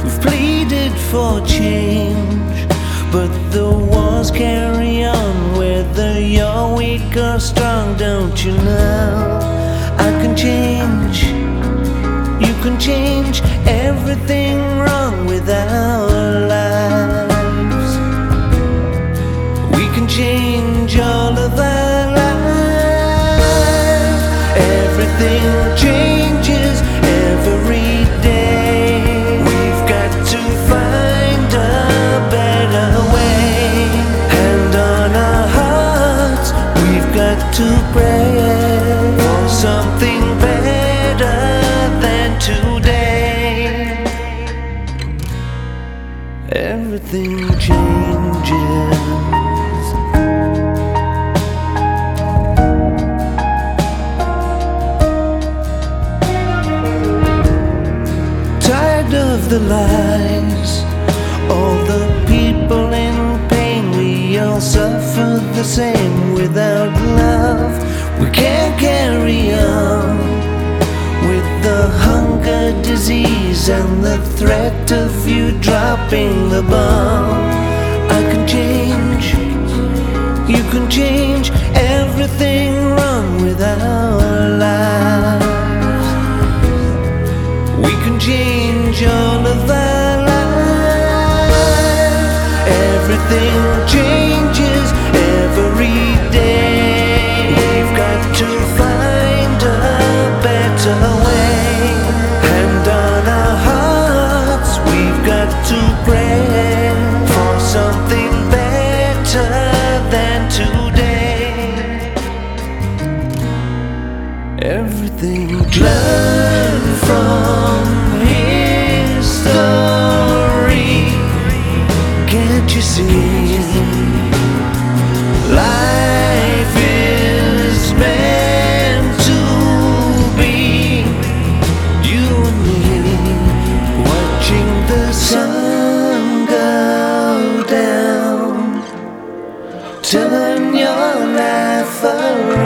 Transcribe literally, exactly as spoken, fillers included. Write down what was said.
We've pleaded for change, but the wars carry on. Whether you're weak or strong, don't you know? I can change, you can change everything wrong with our lives. We can change all of our lives. Everything changes every day. We've got to find a better way. Hand on our hearts, we've got to pray for something better than today. Everything changes. Tired of the lies, all the people in pain. We all suffer the same without love. We can't carry on with the hunger disease and the threat of you dropping the bomb. I can change, you can change everything wrong with our lives. We can change all of our lives. Everything changes every day. We've got to find a better way. Hand on our hearts, we've got to pray for something better than today. Everything learn from history. Can't you see? Life is meant to be. You and me, watching the sun go down. Turn your life around.